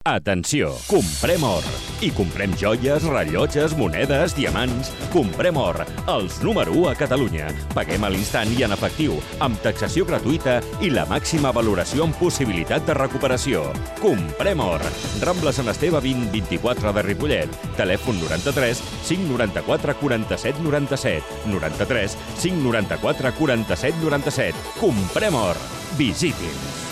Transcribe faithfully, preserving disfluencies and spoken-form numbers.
Atenció, comprem or. I comprem joies, rellotges, monedes, diamants. Comprem or, els número u a Catalunya. Paguem a l'instant i en efectiu, amb taxació gratuïta i la màxima valoració amb possibilitat de recuperació. Comprem or. Rambla Sant Esteve vint vint-i-quatre de Ripollet. Telèfon noranta-tres cinc noranta-quatre quaranta-set noranta-set. noranta-tres cinc noranta-quatre quaranta-set noranta-set. Comprem or. Visiti'ns.